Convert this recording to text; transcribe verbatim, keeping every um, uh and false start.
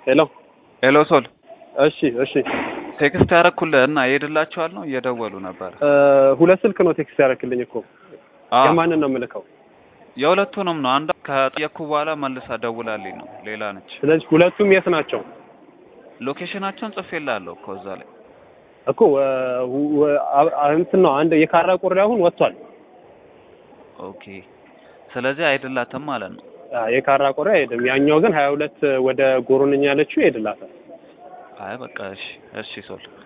ሄሎ ሄሎ ሶል እሺ እሺ ቴክስት ያረኩልህና ይሄድላችኋል ነው እየደወሉ ነበር። ሁለት ስልክ ነው ቴክስት ያረክልኝ እኮ የማንን ነው የምልከው? የሁለቱንም ነው። አንድ ከጠየቅኩ በኋላ መልሳ ደውላልኝ ነው ሌላ ነች። ስለዚህ ሁለቱም የት ናቸው? ሎኬሽናቸውን ጽፌልሃለሁ እኮ እዛ ላይ እኮ እንትን ነው አንድ የካራ ቆሬ አሁን ወጥቷል። ኦኬ ስለዚህ አይደላትም ማለት ነው። አይ የካራ ቆሬ አይደለም። ያኛው ግን ሀያ ሁለት ወደ ጎሮንኛ ያለችው ይሄድላታል። አይ በቃ እሺ እሺ ሶል